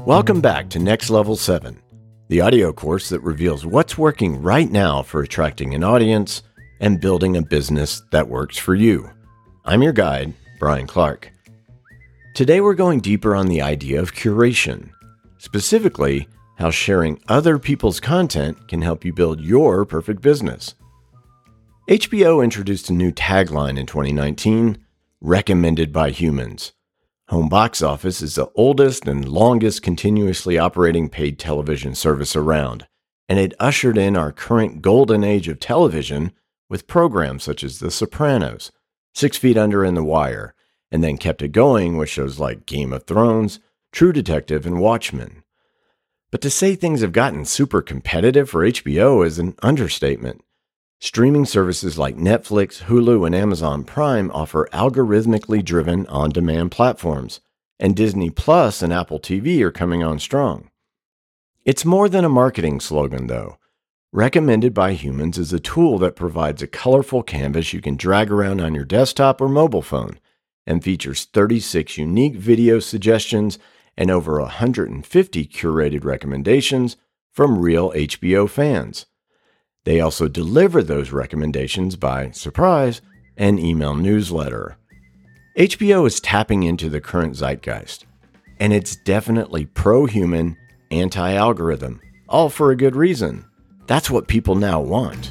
Welcome back to Next Level 7, the audio course that reveals what's working right now for attracting an audience and building a business that works for you. I'm your guide, Brian Clark. Today we're going deeper on the idea of curation, specifically how sharing other people's content can help you build your perfect business. HBO introduced a new tagline in 2019, Recommended by Humans. Home Box Office is the oldest and longest continuously operating paid television service around, and it ushered in our current golden age of television with programs such as The Sopranos, 6 Feet Under and The Wire, and then kept it going with shows like Game of Thrones, True Detective, and Watchmen. But to say things have gotten super competitive for HBO is an understatement. Streaming services like Netflix, Hulu, and Amazon Prime offer algorithmically driven on-demand platforms, and Disney Plus and Apple TV are coming on strong. It's more than a marketing slogan, though. Recommended by Humans is a tool that provides a colorful canvas you can drag around on your desktop or mobile phone, and features 36 unique video suggestions and over 150 curated recommendations from real HBO fans. They also deliver those recommendations by, surprise, an email newsletter. HBO is tapping into the current zeitgeist, and it's definitely pro-human, anti-algorithm, all for a good reason. That's what people now want.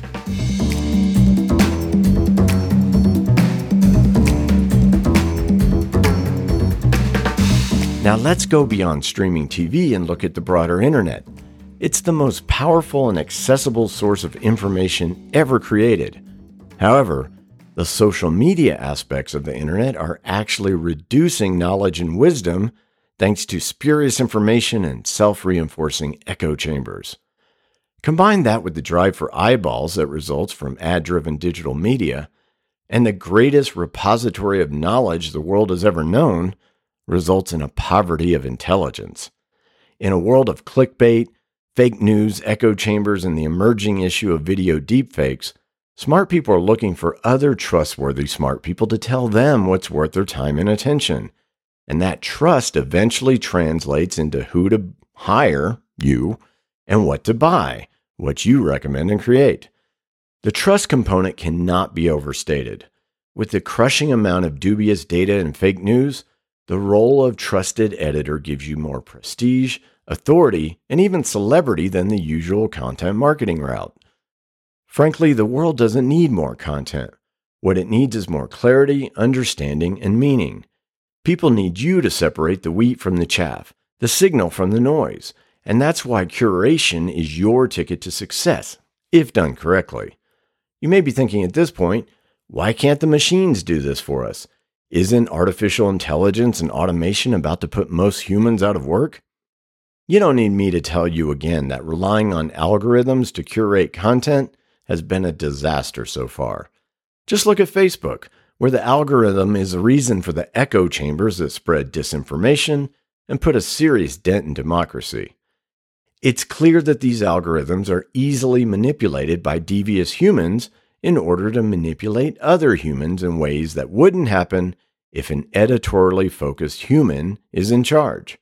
Now let's go beyond streaming TV and look at the broader internet. It's the most powerful and accessible source of information ever created. However, the social media aspects of the internet are actually reducing knowledge and wisdom thanks to spurious information and self-reinforcing echo chambers. Combine that with the drive for eyeballs that results from ad-driven digital media, and the greatest repository of knowledge the world has ever known results in a poverty of intelligence. In a world of clickbait, fake news, echo chambers, and the emerging issue of video deepfakes, smart people are looking for other trustworthy smart people to tell them what's worth their time and attention. And that trust eventually translates into who to hire, you, and what to buy, what you recommend and create. The trust component cannot be overstated. With the crushing amount of dubious data and fake news, the role of trusted editor gives you more prestige, authority, and even celebrity than the usual content marketing route. Frankly, the world doesn't need more content. What it needs is more clarity, understanding, and meaning. People need you to separate the wheat from the chaff, the signal from the noise, and that's why curation is your ticket to success, if done correctly. You may be thinking at this point, why can't the machines do this for us? Isn't artificial intelligence and automation about to put most humans out of work? You don't need me to tell you again that relying on algorithms to curate content has been a disaster so far. Just look at Facebook, where the algorithm is the reason for the echo chambers that spread disinformation and put a serious dent in democracy. It's clear that these algorithms are easily manipulated by devious humans in order to manipulate other humans in ways that wouldn't happen if an editorially focused human is in charge.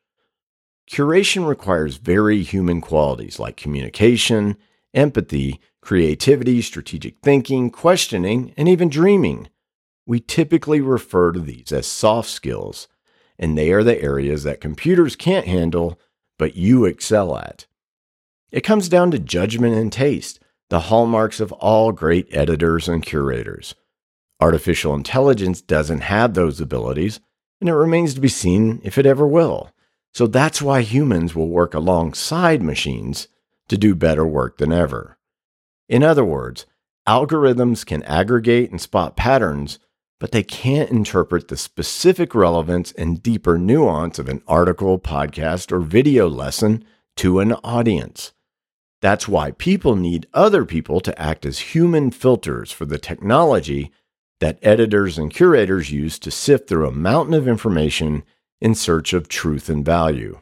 Curation requires very human qualities like communication, empathy, creativity, strategic thinking, questioning, and even dreaming. We typically refer to these as soft skills, and they are the areas that computers can't handle, but you excel at. It comes down to judgment and taste, the hallmarks of all great editors and curators. Artificial intelligence doesn't have those abilities, and it remains to be seen if it ever will. So that's why humans will work alongside machines to do better work than ever. In other words, algorithms can aggregate and spot patterns, but they can't interpret the specific relevance and deeper nuance of an article, podcast, or video lesson to an audience. That's why people need other people to act as human filters for the technology that editors and curators use to sift through a mountain of information in search of truth and value.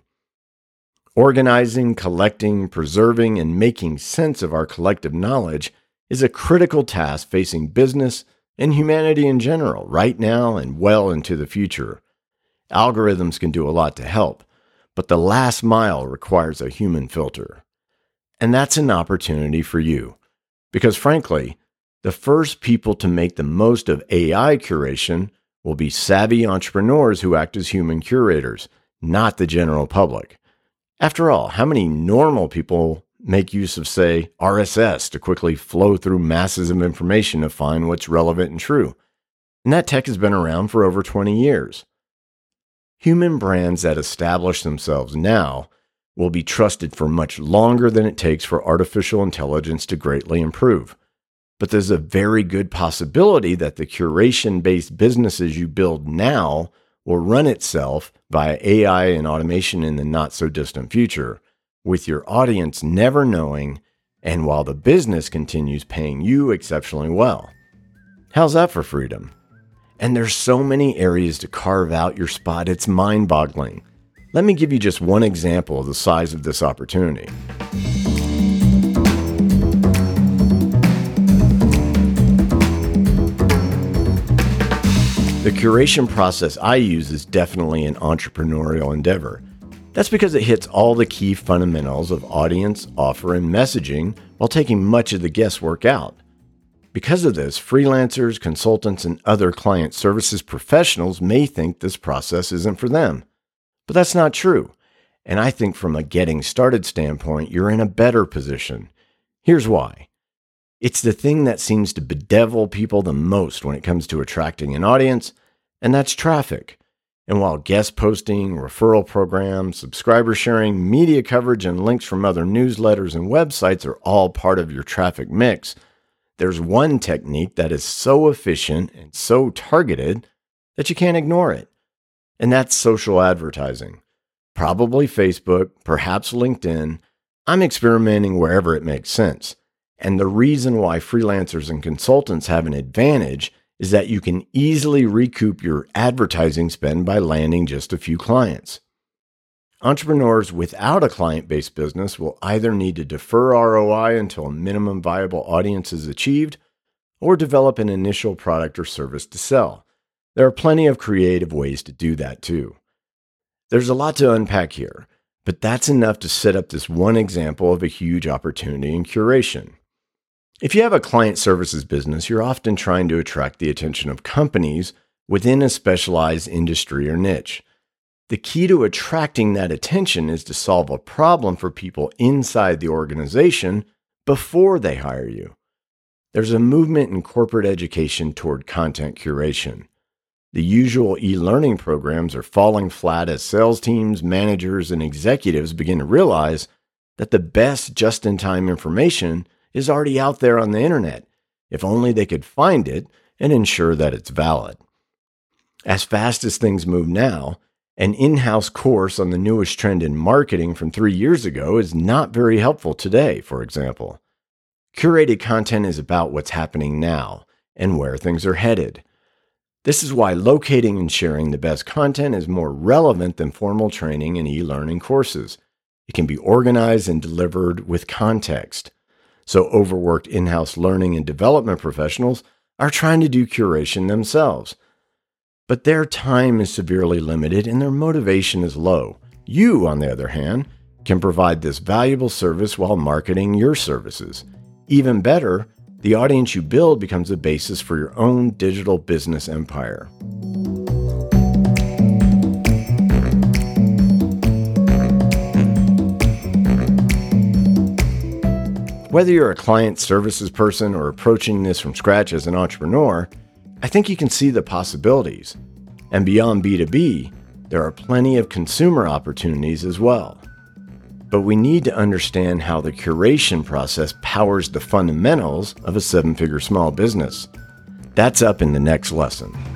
Organizing, collecting, preserving, and making sense of our collective knowledge is a critical task facing business and humanity in general, right now and well into the future. Algorithms can do a lot to help, but the last mile requires a human filter. And that's an opportunity for you, because frankly, the first people to make the most of AI curation will be savvy entrepreneurs who act as human curators, not the general public. After all, how many normal people make use of, say, RSS to quickly flow through masses of information to find what's relevant and true? And that tech has been around for over 20 years. Human brands that establish themselves now will be trusted for much longer than it takes for artificial intelligence to greatly improve. But there's a very good possibility that the curation-based businesses you build now will run itself via AI and automation in the not-so-distant future, with your audience never knowing, and while the business continues paying you exceptionally well. How's that for freedom? And there's so many areas to carve out your spot, it's mind-boggling. Let me give you just one example of the size of this opportunity. The curation process I use is definitely an entrepreneurial endeavor. That's because it hits all the key fundamentals of audience, offer, and messaging while taking much of the guesswork out. Because of this, freelancers, consultants, and other client services professionals may think this process isn't for them. But that's not true. And I think from a getting started standpoint, you're in a better position. Here's why. It's the thing that seems to bedevil people the most when it comes to attracting an audience, and that's traffic. And while guest posting, referral programs, subscriber sharing, media coverage, and links from other newsletters and websites are all part of your traffic mix, there's one technique that is so efficient and so targeted that you can't ignore it. And that's social advertising. Probably Facebook, perhaps LinkedIn. I'm experimenting wherever it makes sense. And the reason why freelancers and consultants have an advantage is that you can easily recoup your advertising spend by landing just a few clients. Entrepreneurs without a client-based business will either need to defer ROI until a minimum viable audience is achieved, or develop an initial product or service to sell. There are plenty of creative ways to do that too. There's a lot to unpack here, but that's enough to set up this one example of a huge opportunity in curation. If you have a client services business, you're often trying to attract the attention of companies within a specialized industry or niche. The key to attracting that attention is to solve a problem for people inside the organization before they hire you. There's a movement in corporate education toward content curation. The usual e-learning programs are falling flat as sales teams, managers, and executives begin to realize that the best just-in-time information is already out there on the internet, if only they could find it and ensure that it's valid. As fast as things move now, an in-house course on the newest trend in marketing from 3 years ago is not very helpful today, for example. Curated content is about what's happening now and where things are headed. This is why locating and sharing the best content is more relevant than formal training and e-learning courses. It can be organized and delivered with context. So overworked in-house learning and development professionals are trying to do curation themselves. But their time is severely limited and their motivation is low. You, on the other hand, can provide this valuable service while marketing your services. Even better, the audience you build becomes the basis for your own digital business empire. Whether you're a client services person or approaching this from scratch as an entrepreneur, I think you can see the possibilities. And beyond B2B, there are plenty of consumer opportunities as well. But we need to understand how the curation process powers the fundamentals of a seven-figure small business. That's up in the next lesson.